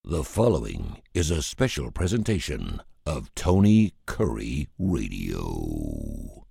The following is a special presentation of Tony Curry Radio.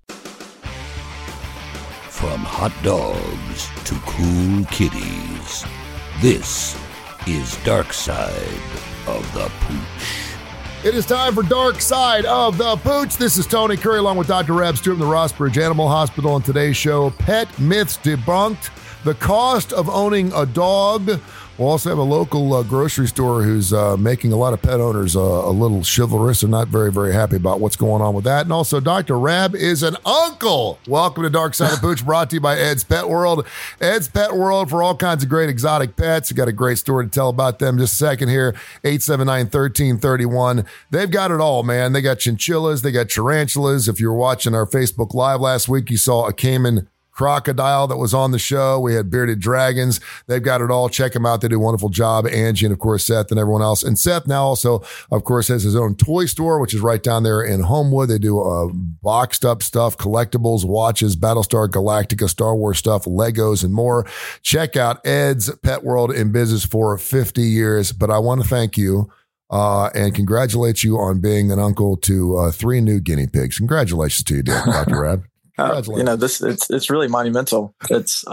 From hot dogs to cool kitties, this is Dark Side of the Pooch. It is time for Dark Side of the Pooch. This is Tony Curry along with Dr. Reb Stewart from the Rossbridge Animal Hospital. On today's show, pet myths debunked, the cost of owning a dog. We'll also have a local grocery store who's making a lot of pet owners a little chivalrous and not very, very happy about what's going on with that. And also, Dr. Rab is an uncle. Welcome to Dark Side of the Pooch, brought to you by Ed's Pet World. Ed's Pet World for all kinds of great exotic pets. You got a great story to tell about them. Just a second here, 879-1331. They've got it all, man. They got chinchillas. They got tarantulas. If you were watching our Facebook Live last week, you saw a Cayman crocodile that was on the show. We had bearded dragons. They've got it all. Check them out. They do a wonderful job. Angie and, of course, Seth and everyone else. And Seth now also, of course, has his own toy store, which is right down there in Homewood. They do boxed up stuff, collectibles, watches, Battlestar Galactica, Star Wars stuff, Legos, and more. Check out Ed's Pet World, in business for 50 years. But I want to thank you and congratulate you on being an uncle to 3 new guinea pigs. Congratulations to you, Dr. Rab. It's really monumental. It's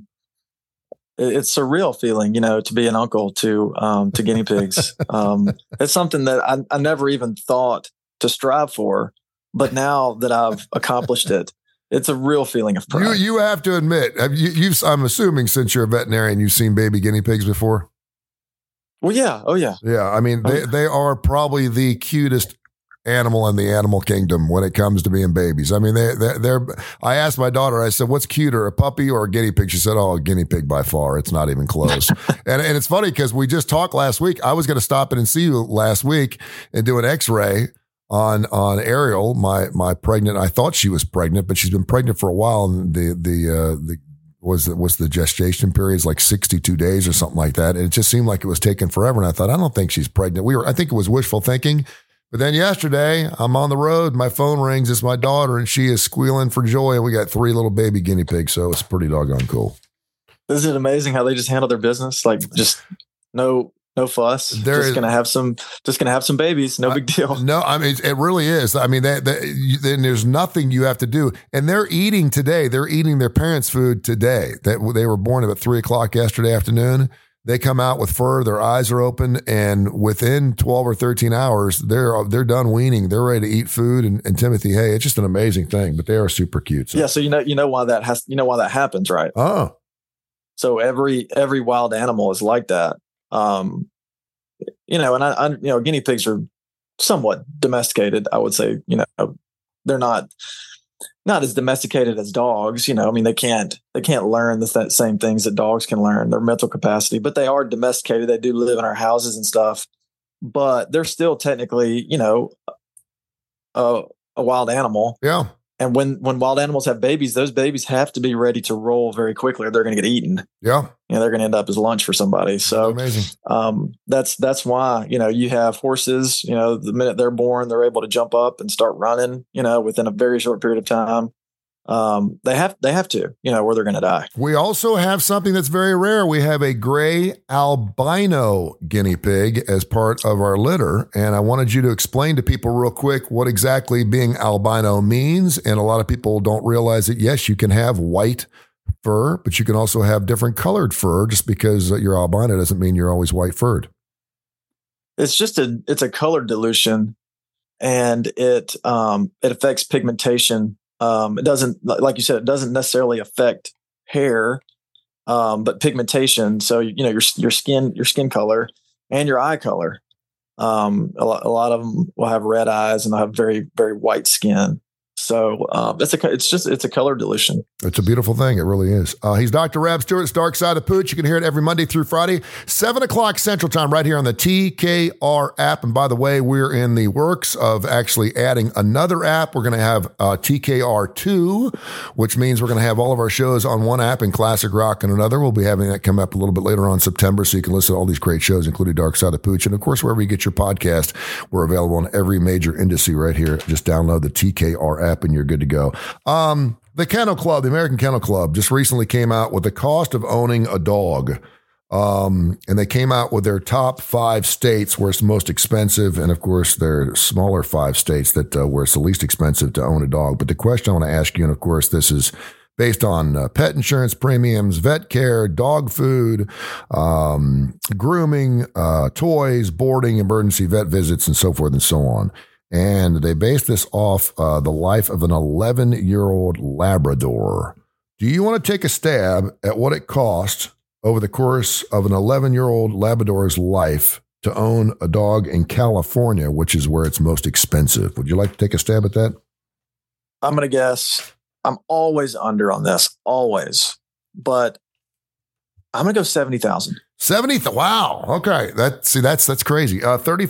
surreal feeling, to be an uncle to guinea pigs. It's something that I never even thought to strive for, but now that I've accomplished it, it's a real feeling of pride. You have to admit, I'm assuming since you're a veterinarian, you've seen baby guinea pigs before. Well, yeah. Oh, yeah. Yeah. I mean, they are probably the cutest animal in the animal kingdom when it comes to being babies. I mean, they're I asked my daughter, I said, what's cuter, a puppy or a guinea pig? She said, oh, a guinea pig by far. It's not even close. and it's funny because we just talked last week. I was going to stop in and see you last week and do an x-ray on Ariel, my pregnant. I thought she was pregnant, but she's been pregnant for a while. And the gestation period is like 62 days or something like that. And it just seemed like it was taking forever. And I thought, I don't think she's pregnant. I think it was wishful thinking. But then yesterday, I'm on the road, my phone rings, it's my daughter, and she is squealing for joy, and we got 3 little baby guinea pigs, so it's pretty doggone cool. Isn't it amazing how they just handle their business? Like, just no fuss. Gonna have some babies, no big deal. No, I mean, it really is. I mean, then there's nothing you have to do. And they're eating today. They're eating their parents' food today. They were born about 3:00 yesterday afternoon. They come out with fur, their eyes are open, and within 12 or 13 hours, they're done weaning. They're ready to eat food. And Timothy, hey, it's just an amazing thing, but they are super cute. So. Yeah. So you know why that happens, right? Oh. So every wild animal is like that. And I guinea pigs are somewhat domesticated, I would say. They're not as domesticated as dogs, I mean, they can't learn the same things that dogs can learn, their mental capacity, but they are domesticated. They do live in our houses and stuff, but they're still technically, a wild animal. Yeah. And when wild animals have babies, those babies have to be ready to roll very quickly or they're going to get eaten. Yeah. They're going to end up as lunch for somebody. So amazing. That's why, you have horses, the minute they're born, they're able to jump up and start running, within a very short period of time. They have to, or they're going to die. We also have something that's very rare. We have a gray albino guinea pig as part of our litter. And I wanted you to explain to people real quick what exactly being albino means. And a lot of people don't realize that, yes, you can have white fur, but you can also have different colored fur. Just because you're albino doesn't mean you're always white furred. It's a color dilution, and it affects pigmentation. It doesn't, like you said, it doesn't necessarily affect hair, but pigmentation. So, your skin color and your eye color. A lot of them will have red eyes and they'll have very, very white skin. So it's a color dilution. It's a beautiful thing. It really is. He's Dr. Rab Stewart. It's Dark Side of Pooch. You can hear it every Monday through Friday, 7:00 Central Time, right here on the TKR app. And by the way, we're in the works of actually adding another app. We're going to have TKR2, which means we're going to have all of our shows on one app and classic rock on another. We'll be having that come up a little bit later on September, so you can listen to all these great shows, including Dark Side of Pooch. And of course, wherever you get your podcast, we're available on every major industry right here. Just download the TKR app and you're good to go. The Kennel Club, the American Kennel Club, just recently came out with the cost of owning a dog. And they came out with their top 5 states where it's most expensive. And of course, their smaller 5 states that where it's the least expensive to own a dog. But the question I want to ask you, and of course, this is based on pet insurance premiums, vet care, dog food, grooming, toys, boarding, emergency vet visits, and so forth and so on. And they based this off the life of an 11-year-old Labrador. Do you want to take a stab at what it cost over the course of an 11-year-old Labrador's life to own a dog in California, which is where it's most expensive? Would you like to take a stab at that? I'm going to guess. I'm always under on this, always. But I'm going to go 70,000. 70? Wow. Okay. That's crazy.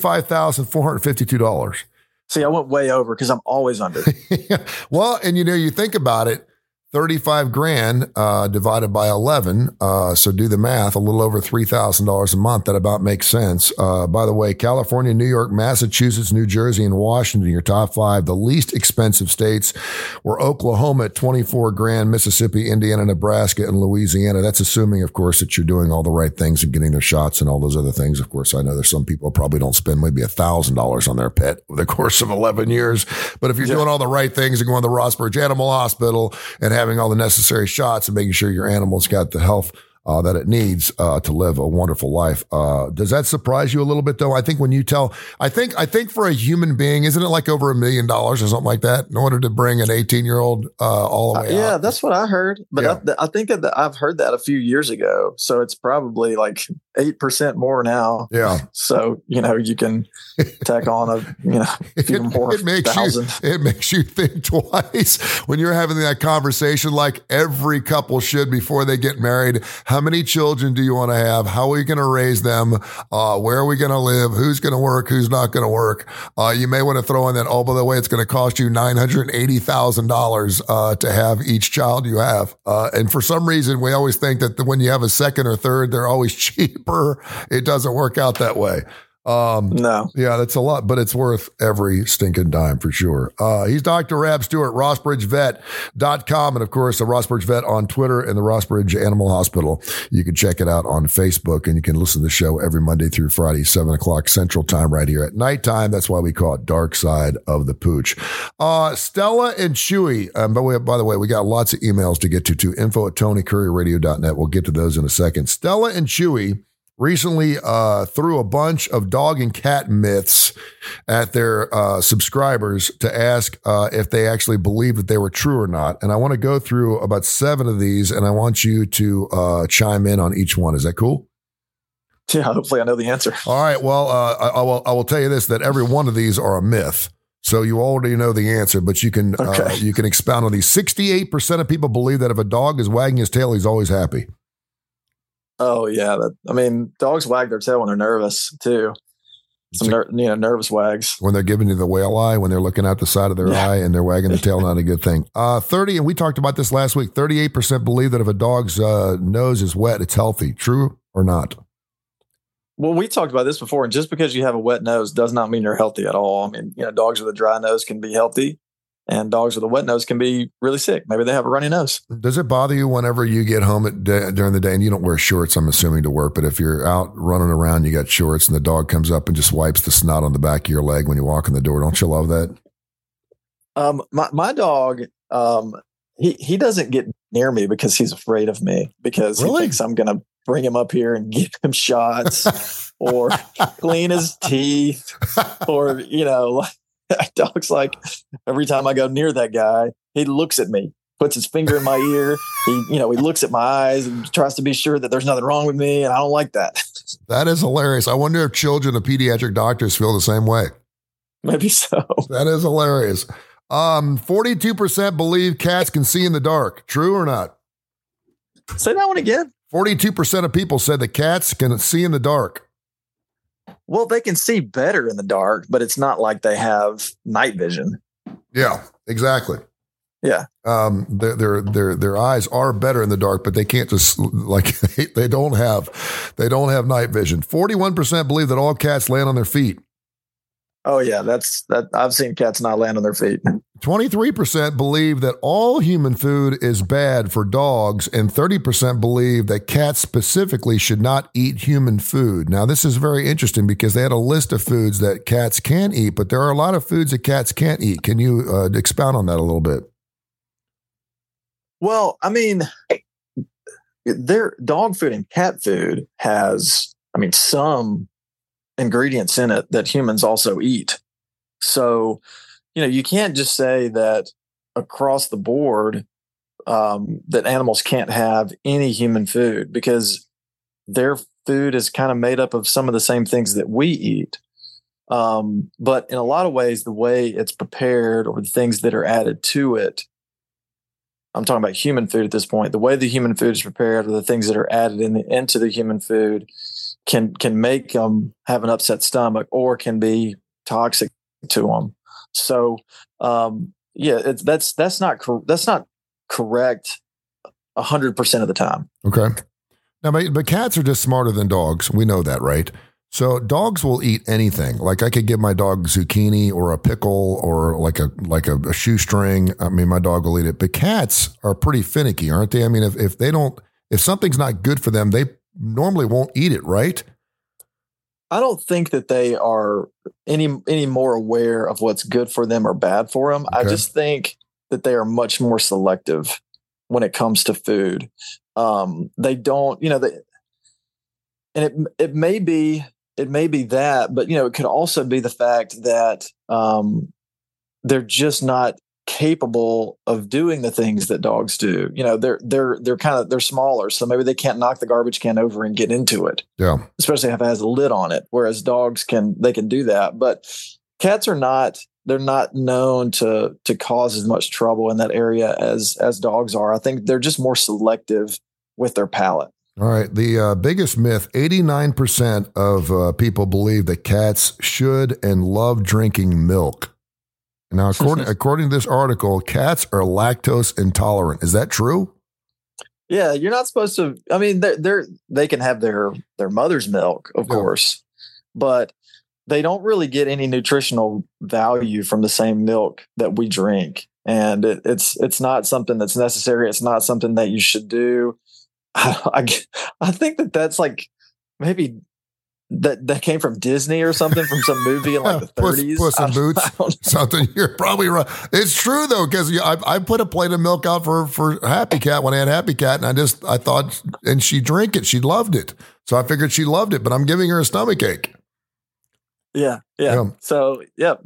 $35,452. See, I went way over because I'm always under. Well, and you think about it, 35 grand divided by 11. So do the math, a little over $3,000 a month. That about makes sense. By the way, California, New York, Massachusetts, New Jersey, and Washington, your top 5. The least expensive states were Oklahoma at 24 grand, Mississippi, Indiana, Nebraska, and Louisiana. That's assuming, of course, that you're doing all the right things and getting their shots and all those other things. Of course, I know there's some people probably don't spend maybe $1,000 on their pet over the course of 11 years. But if you're doing all the right things and going to the Rossbridge Animal Hospital and having all the necessary shots and making sure your animal's got the health that it needs to live a wonderful life. Does that surprise you a little bit, though? I think when you I think for a human being, isn't it like over $1 million or something like that in order to bring an 18-year-old all the way out? Yeah, that's what I heard. But yeah. I think that I've heard that a few years ago. So it's probably like 8% more now. Yeah. So, you can tack on a few more thousand. It makes you think twice when you're having that conversation, like every couple should before they get married. How many children do you want to have? How are we going to raise them? Where are we going to live? Who's going to work? Who's not going to work? You may want to throw in that, oh, by the way, it's going to cost you $980,000 to have each child you have. And for some reason, we always think that when you have a second or third, they're always cheaper. It doesn't work out that way. No. Yeah, that's a lot, but it's worth every stinking dime for sure. He's Dr. Rab Stewart, RossbridgeVet.com. And of course, the Rossbridge Vet on Twitter and the Rossbridge Animal Hospital. You can check it out on Facebook and you can listen to the show every Monday through Friday, 7:00 Central Time right here at nighttime. That's why we call it Dark Side of the Pooch. Stella and Chewy. By the way, we got lots of emails to get to info@TonyCurryRadio.net. We'll get to those in a second. Stella and Chewy recently threw a bunch of dog and cat myths at their subscribers to ask if they actually believe that they were true or not. And I want to go through about 7 of these, and I want you to chime in on each one. Is that cool? Yeah, hopefully I know the answer. All right. Well, I will tell you this, that every one of these are a myth. So you already know the answer, but you can expound on these. 68% of people believe that if a dog is wagging his tail, he's always happy. Oh yeah, dogs wag their tail when they're nervous too. Some nervous wags when they're giving you the whale eye, when they're looking out the side of their eye and they're wagging their tail. Not a good thing. 30, and we talked about this last week. 38% believe that if a dog's nose is wet, it's healthy. True or not? Well, we talked about this before, and just because you have a wet nose does not mean you're healthy at all. Dogs with a dry nose can be healthy. And dogs with a wet nose can be really sick. Maybe they have a runny nose. Does it bother you whenever you get home during the day and you don't wear shorts, I'm assuming, to work, but if you're out running around, you got shorts and the dog comes up and just wipes the snot on the back of your leg when you walk in the door? Don't you love that? My dog, he doesn't get near me because he's afraid of me, because he thinks I'm going to bring him up here and give him shots or clean his teeth or, dog's like, every time I go near that guy, he looks at me, puts his finger in my ear. He looks at my eyes and tries to be sure that there's nothing wrong with me. And I don't like that. That is hilarious. I wonder if children of pediatric doctors feel the same way. Maybe so. That is hilarious. 42% believe cats can see in the dark. True or not? Say that one again. 42% of people said that cats can see in the dark. Well, they can see better in the dark, but it's not like they have night vision. Yeah, exactly. Yeah. Their eyes are better in the dark, but they can't just they don't have night vision. 41% believe that all cats land on their feet. Oh yeah, that's that. I've seen cats not land on their feet. 23% believe that all human food is bad for dogs, and 30% believe that cats specifically should not eat human food. Now, this is very interesting because they had a list of foods that cats can eat, but there are a lot of foods that cats can't eat. Can you expound on that a little bit? Well, I mean, their dog food and cat food has, I mean, some ingredients in it that humans also eat. So, you can't just say that across the board that animals can't have any human food, because their food is kind of made up of some of the same things that we eat. But in a lot of ways, the way it's prepared or the things that are added to it, I'm talking about human food at this point, the way the human food is prepared or the things that are added into the human food can make them have an upset stomach or can be toxic to them. So, that's not correct 100% of the time. Okay. Now, but cats are just smarter than dogs. We know that, right? So dogs will eat anything. Like I could give my dog zucchini or a pickle or like a shoestring. I mean, my dog will eat it. But cats are pretty finicky, aren't they? I mean, if something's not good for them, they normally won't eat it, right? I don't think that they are any more aware of what's good for them or bad for them. Okay. I just think that they are much more selective when it comes to food. They don't, and it may be that, but it could also be the fact that they're just not capable of doing the things that dogs do. They're smaller, so maybe they can't knock the garbage can over and get into it. Yeah. Especially if it has a lid on it, whereas dogs can do that. But cats are not, they're not known to cause as much trouble in that area as dogs are. I think they're just more selective with their palate. All right. The biggest myth, 89% of people believe that cats should and love drinking milk. Now, according to this article, cats are lactose intolerant. Is that true? Yeah, you're not supposed to. I mean, they can have their mother's milk, of course, but they don't really get any nutritional value from the same milk that we drink, and it's not something that's necessary. It's not something that you should do. I think that's like maybe. That came from Disney or something, from some movie in like the 30s. Puss in Boots, something. You're probably right. It's true though, because I put a plate of milk out for Happy Cat when I had Happy Cat, and I thought, and she drank it. She loved it, so I figured she loved it. But I'm giving her a stomach ache. Yeah. So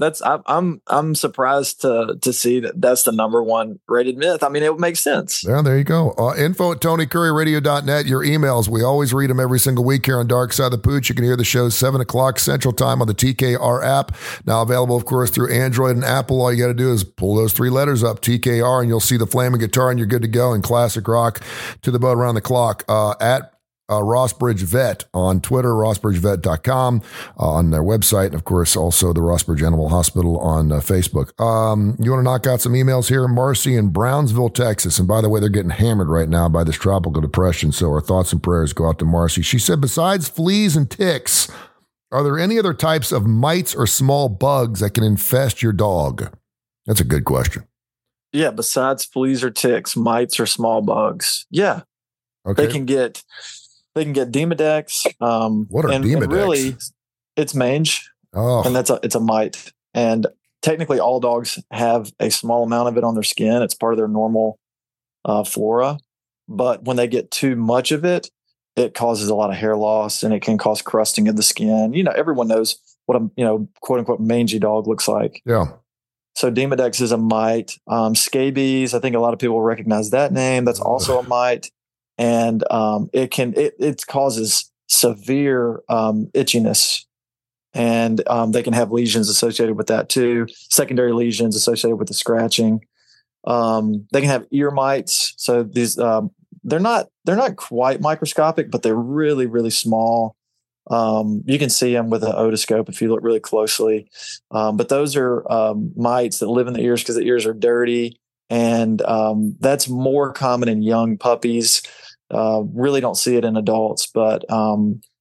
I'm surprised to see that's the number one rated myth. I mean, it would make sense. Yeah, there you go. Info at TonyCurryRadio.net. Your emails, we always read them every single week here on Dark Side of the Pooch. You can hear the show 7:00 Central Time on the TKR app. Now available, of course, through Android and Apple. All you got to do is pull those three letters up, TKR, and you'll see the flaming guitar, and you're good to go. And classic rock to the boat around the clock at Rossbridge Vet on Twitter, rossbridgevet.com on their website, and of course also the Rossbridge Animal Hospital on Facebook. You want to knock out some emails here? Marcy in Brownsville, Texas. And by the way, they're getting hammered right now by this tropical depression, so our thoughts and prayers go out to Marcy. She said, besides fleas and ticks, are there any other types of mites or small bugs that can infest your dog? That's a good question. Yeah, besides fleas or ticks, mites or small bugs. Yeah. Okay. They can get Demodex. What are Demodex? And really, it's mange. Oh. And it's a mite. And technically, all dogs have a small amount of it on their skin. It's part of their normal flora. But when they get too much of it, it causes a lot of hair loss, and it can cause crusting of the skin. Everyone knows what a quote unquote mangy dog looks like. Yeah. So Demodex is a mite. Scabies, I think a lot of people recognize that name. That's also a mite. And it causes severe itchiness, and they can have lesions associated with that too. Secondary lesions associated with the scratching. They can have ear mites. So these they're not quite microscopic, but they're really, really small. You can see them with an otoscope if you look really closely. But those are mites that live in the ears because the ears are dirty, and that's more common in young puppies. Really don't see it in adults, but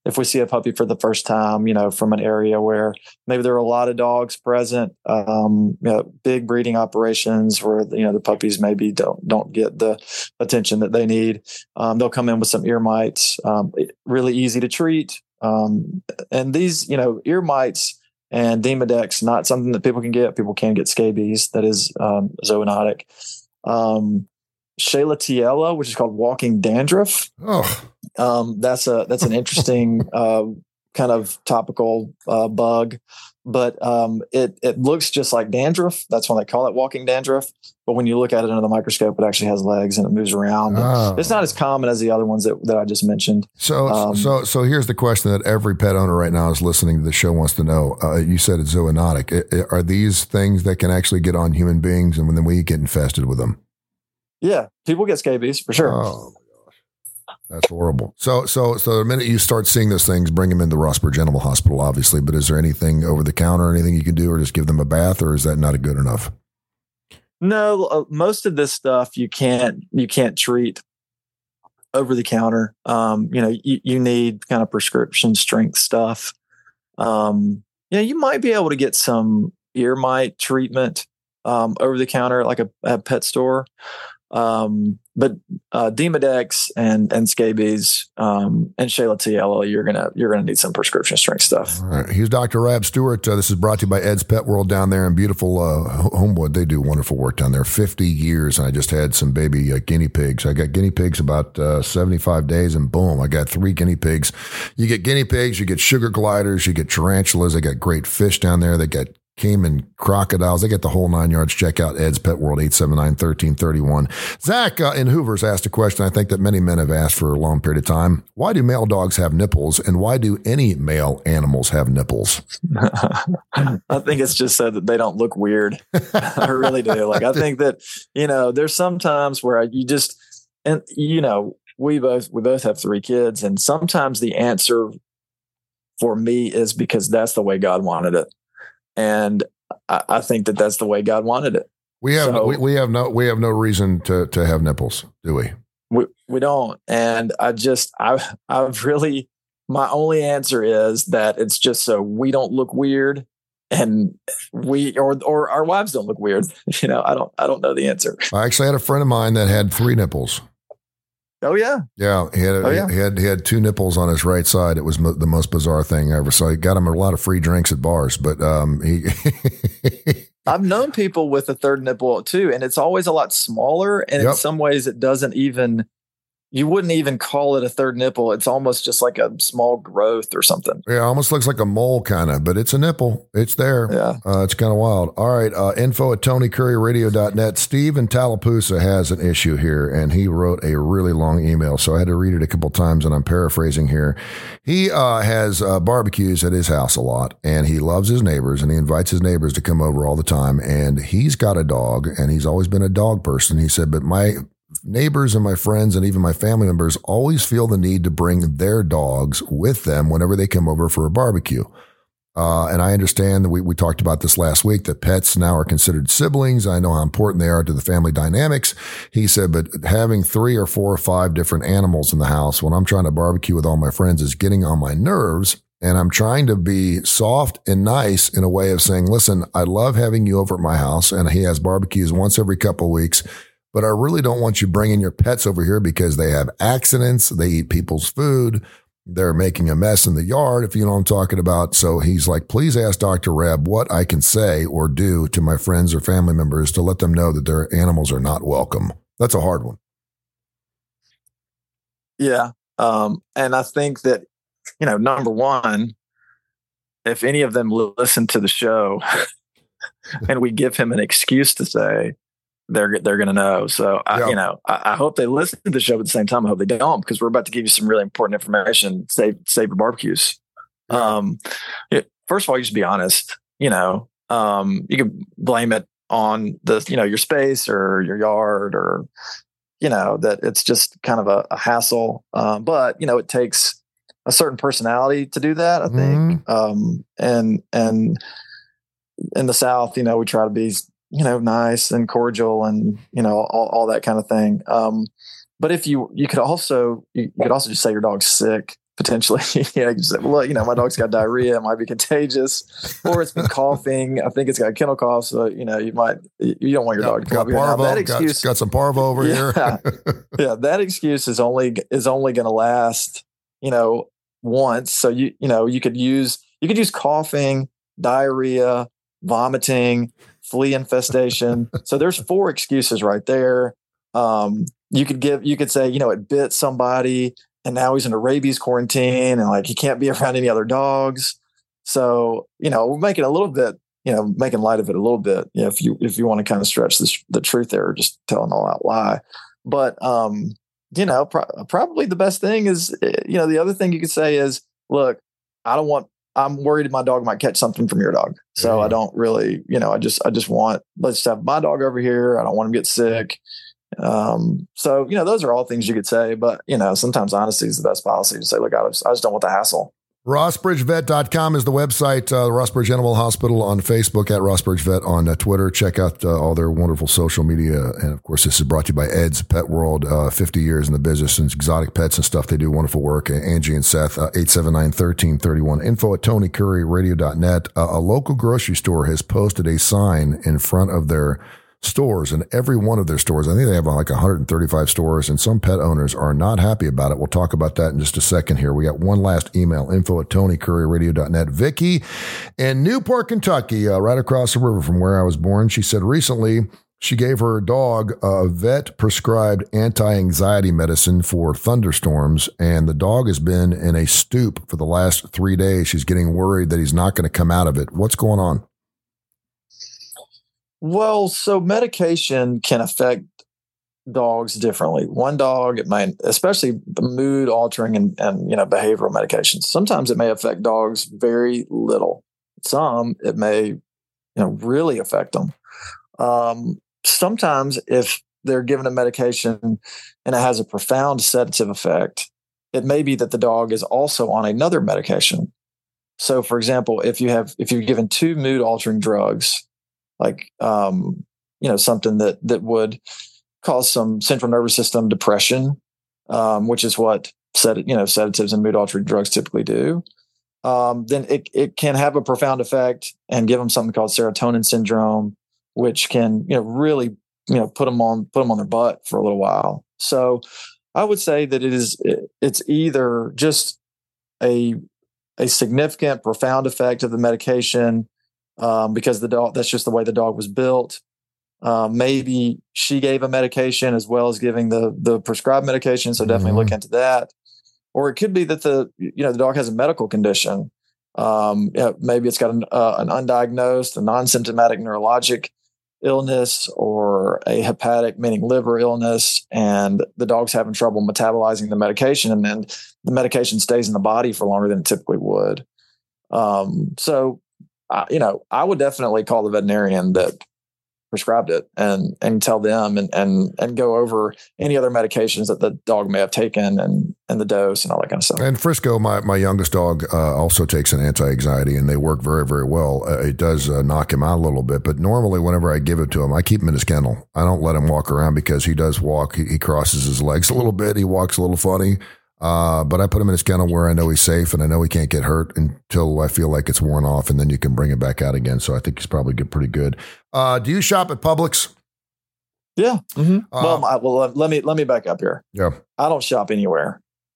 if we see a puppy for the first time, from an area where maybe there are a lot of dogs present, big breeding operations where, the puppies maybe don't get the attention that they need. They'll come in with some ear mites, really easy to treat. And these, ear mites and Demodex, not something that people can get. People can get scabies. That is zoonotic. Shayla, which is called walking dandruff. That's an interesting kind of topical bug, but it looks just like dandruff. That's why they call it walking dandruff. But when you look at it under the microscope, it actually has legs and it moves around. It's not as common as the other ones that I just mentioned. So here's the question that every pet owner right now is listening to the show wants to know. You said it's zoonotic. Are these things that can actually get on human beings and then we get infested with them? Yeah, people get scabies for sure. Oh my gosh, that's horrible. So the minute you start seeing those things, bring them into the Rossburg Animal Hospital, obviously. But is there anything over the counter, anything you can do, or just give them a bath, or is that not good enough? No, most of this stuff you can't treat over the counter. You need kind of prescription strength stuff. You might be able to get some ear mite treatment over the counter, like a pet store. But Demodex and scabies and Shayla, you're gonna need some prescription strength stuff. All right. Here's Dr. Rab Stewart. This is brought to you by Ed's Pet World down there in beautiful Homewood. They do wonderful work down there. 50 years, and I just had some baby guinea pigs. I got guinea pigs about 75 days, and boom, I got 3 guinea pigs. You get guinea pigs, you get sugar gliders, you get tarantulas. They got great fish down there. They got caiman crocodiles. They get the whole 9 yards. Check out Ed's Pet World, 879-1331. Zach in Hoover's asked a question I think that many men have asked for a long period of time. Why do male dogs have nipples, and why do any male animals have nipples? I think it's just so that they don't look weird. I really do. I think that, there's some times where we both have 3 kids, and sometimes the answer for me is because that's the way God wanted it. And I think that that's the way God wanted it. We have no reason to have nipples, do we? We don't. And I've really, my only answer is that it's just so we don't look weird, and or our wives don't look weird. I don't know the answer. I actually had a friend of mine that had 3 nipples. Oh yeah. Yeah. He had 2 nipples on his right side. It was the most bizarre thing ever. So he got him a lot of free drinks at bars, but, I've known people with a 3rd nipple too, and it's always a lot smaller. And in some ways it doesn't even, you wouldn't even call it a 3rd nipple. It's almost just like a small growth or something. Yeah. Almost looks like a mole kind of, but it's a nipple. It's there. Yeah. It's kind of wild. All right. Info at TonyCurryRadio.net. Steve in Tallapoosa has an issue here, and he wrote a really long email. So I had to read it a couple times, and I'm paraphrasing here. He has barbecues at his house a lot, and he loves his neighbors, and he invites his neighbors to come over all the time. And he's got a dog, and he's always been a dog person. He said, but my neighbors and my friends and even my family members always feel the need to bring their dogs with them whenever they come over for a barbecue. And I understand that we talked about this last week, that pets now are considered siblings. I know how important they are to the family dynamics. He said, but having 3 or 4 or 5 different animals in the house when I'm trying to barbecue with all my friends is getting on my nerves. And I'm trying to be soft and nice in a way of saying, listen, I love having you over at my house. And he has barbecues once every couple of weeks. But I really don't want you bringing your pets over here because they have accidents. They eat people's food. They're making a mess in the yard, if you know what I'm talking about. So he's like, please ask Dr. Reb what I can say or do to my friends or family members to let them know that their animals are not welcome. That's a hard one. Yeah. And I think that, number one, if any of them listen to the show and we give him an excuse to say, they're going to know. So I hope they listen to the show at the same time. I hope they don't, because we're about to give you some really important information. Save your barbecues. First of all, you should be honest. You can blame it on your space or your yard, or that it's just kind of a hassle. But it takes a certain personality to do that, I think. And in the South, we try to be nice and cordial and, all that kind of thing. But if you could also just say your dog's sick, potentially, you can say, well, my dog's got diarrhea, it might be contagious, or it's been coughing. I think it's got kennel cough. So, you don't want your dog to come here. Now, that excuse, got some parvo over here. Yeah. That excuse is only going to last, once. So you could use coughing, diarrhea, vomiting, flea infestation. So there's 4 excuses right there. You could say, it bit somebody and now he's in a rabies quarantine and he can't be around any other dogs. So, we're making a little bit, making light of it a little bit. If you want to kind of stretch the truth there, or just telling all out lie. But, probably the best thing is, the other thing you could say is, look, I'm worried my dog might catch something from your dog. So I don't really, I just want, let's have my dog over here. I don't want him to get sick. So, those are all things you could say, but, sometimes honesty is the best policy to say, look, I just don't want the hassle. RossBridgeVet.com is the website, the Rossbridge Animal Hospital on Facebook, at RossBridgeVet on Twitter. Check out all their wonderful social media. And of course, this is brought to you by Ed's Pet World, 50 years in the business and exotic pets and stuff. They do wonderful work. Angie and Seth, 879-1331. Info at TonyCurryRadio.net. A local grocery store has posted a sign in front of their stores, and every one of their stores, I think they have 135 stores, and some pet owners are not happy about it. We'll talk about that in just a second here. We got one last email, info at TonyCurryRadio.net. Vicky in Newport, Kentucky, right across the river from where I was born. She said recently she gave her dog a vet-prescribed anti-anxiety medicine for thunderstorms, and the dog has been in a stoop for the last 3 days. She's getting worried that he's not going to come out of it. What's going on? Well, so medication can affect dogs differently. One dog, it may, especially the mood altering and behavioral medications. Sometimes it may affect dogs very little. Some it may, really affect them. Sometimes if they're given a medication and it has a profound sedative effect, it may be that the dog is also on another medication. So, for example, if you're given 2 mood altering drugs, something that would cause some central nervous system depression, which is what sedatives and mood altering drugs typically do, then it can have a profound effect and give them something called serotonin syndrome, which can really put them on their butt for a little while. So I would say that it's either just a significant profound effect of the medication, because the dog, that's just the way the dog was built. Maybe she gave a medication as well as giving the prescribed medication. So definitely look into that. Or it could be that the dog has a medical condition. Maybe it's got an undiagnosed, a non-symptomatic neurologic illness, or a hepatic, meaning liver illness, and the dog's having trouble metabolizing the medication, and then the medication stays in the body for longer than it typically would. So I would definitely call the veterinarian that prescribed it and tell them and go over any other medications that the dog may have taken and the dose and all that kind of stuff. And Frisco, my youngest dog, also takes an anti-anxiety, and they work very, very well. It does knock him out a little bit, but normally whenever I give it to him, I keep him in his kennel. I don't let him walk around because he does walk. He crosses his legs a little bit. He walks a little funny. But I put him in his kennel where I know he's safe and I know he can't get hurt until I feel like it's worn off, and then you can bring it back out again. So I think he's probably pretty good. Do you shop at Publix? Yeah. Mm-hmm. Let me back up here. Yeah. I don't shop anywhere.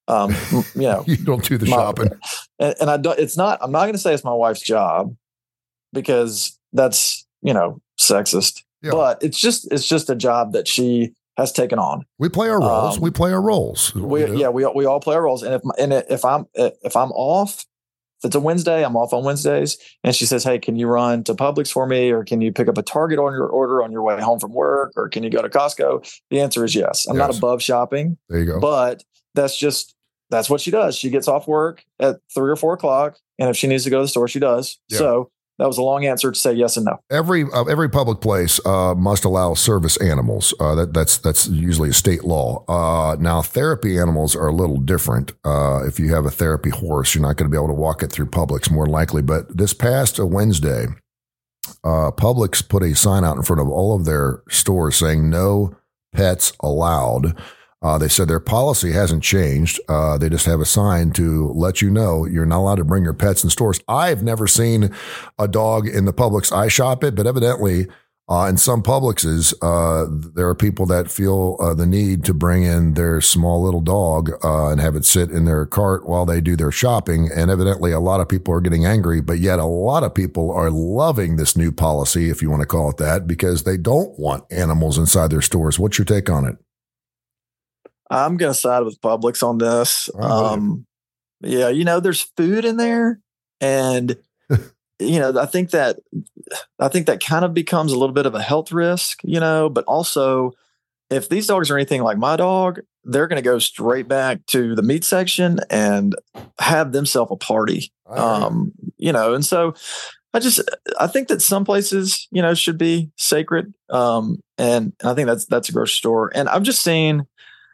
You don't do the shopping. And I don't, I'm not going to say it's my wife's job, because that's, sexist, but it's just a job that she has taken on. We play our roles. We play our roles. We all play our roles. And if I'm off, if it's a Wednesday, I'm off on Wednesdays. And she says, "Hey, can you run to Publix for me? Or can you pick up a Target on your order on your way home from work? Or can you go to Costco?" The answer is yes. I'm not above shopping. There you go. But that's what she does. She gets off work at 3 or 4 o'clock. And if she needs to go to the store, she does. Yeah. So that was a long answer to say yes and no. Every public place must allow service animals. That's usually a state law. Now, therapy animals are a little different. If you have a therapy horse, you're not going to be able to walk it through Publix, more likely. But this past Wednesday, Publix put a sign out in front of all of their stores saying "No pets allowed." They said their policy hasn't changed. They just have a sign to let you know you're not allowed to bring your pets in stores. I've never seen a dog in the Publix. I shop it, but evidently in some Publixes, there are people that feel the need to bring in their small little dog and have it sit in their cart while they do their shopping. And evidently a lot of people are getting angry, but yet a lot of people are loving this new policy, if you want to call it that, because they don't want animals inside their stores. What's your take on it? I'm going to side with Publix on this. Yeah, there's food in there, and I think that kind of becomes a little bit of a health risk, but also if these dogs are anything like my dog, they're going to go straight back to the meat section and have themselves a party. And so I think that some places, should be sacred. And I think that's a grocery store. And I've just seen,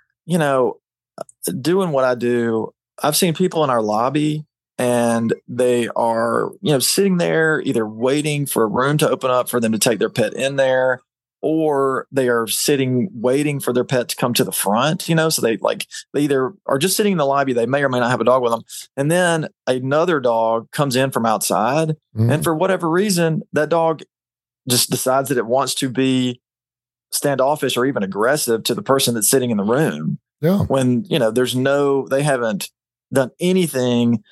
doing what I do, I've seen people in our lobby and they are, sitting there either waiting for a room to open up for them to take their pet in there, or they are sitting waiting for their pet to come to the front, so they either are just sitting in the lobby. They may or may not have a dog with them. And then another dog comes in from outside. Mm-hmm. And for whatever reason, that dog just decides that it wants to be standoffish or even aggressive to the person that's sitting in the room. Yeah. When, they haven't done anything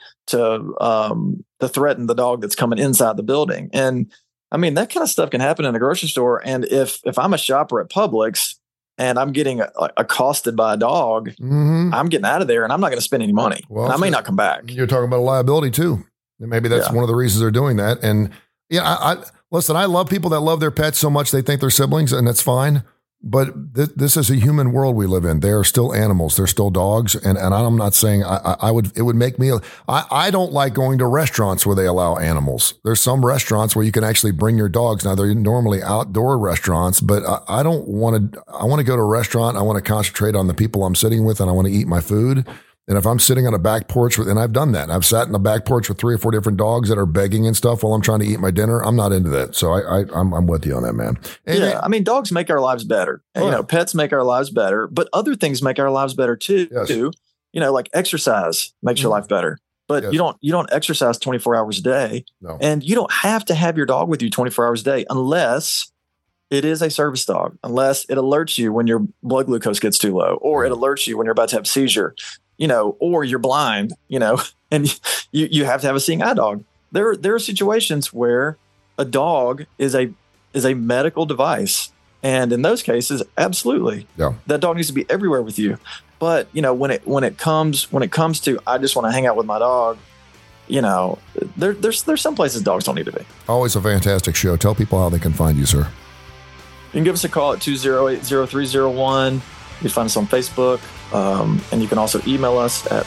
to threaten the dog that's coming inside the building. And I mean, that kind of stuff can happen in a grocery store. And if I'm a shopper at Publix and I'm getting accosted by a dog, mm-hmm. I'm getting out of there and I'm not going to spend any money. Well, and I may not come back. You're talking about a liability too. And maybe that's one of the reasons they're doing that. And listen, I love people that love their pets so much they think they're siblings, and that's fine. But this is a human world we live in. They are still animals. They're still dogs. And I'm not saying it would make me, I don't like going to restaurants where they allow animals. There's some restaurants where you can actually bring your dogs. Now they're normally outdoor restaurants, but I want to go to a restaurant. I want to concentrate on the people I'm sitting with, and I want to eat my food. And if I'm sitting on a back porch and I've done that, I've sat in the back porch with 3 or 4 different dogs that are begging and stuff while I'm trying to eat my dinner. I'm not into that. So I'm with you on that, man. And I mean, dogs make our lives better. And, pets make our lives better, but other things make our lives better too. Yes. Like exercise makes your life better, but you don't exercise 24 hours a day. No. And you don't have to have your dog with you 24 hours a day unless it is a service dog, unless it alerts you when your blood glucose gets too low, or it alerts you when you're about to have a seizure. Or you're blind, and you have to have a seeing eye dog. There are situations where a dog is a medical device. And in those cases, absolutely. Yeah. That dog needs to be everywhere with you. But, when it comes to, I just want to hang out with my dog, there's some places dogs don't need to be. Always a fantastic show. Tell people how they can find you, sir. You can give us a call at 208-0301. You can find us on Facebook. And you can also email us at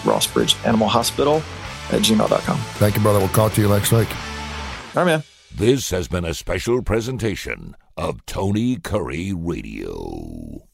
rossbridgeanimalhospital@gmail.com. Thank you, brother. We'll talk to you next week. All right, man. This has been a special presentation of Tony Curry Radio.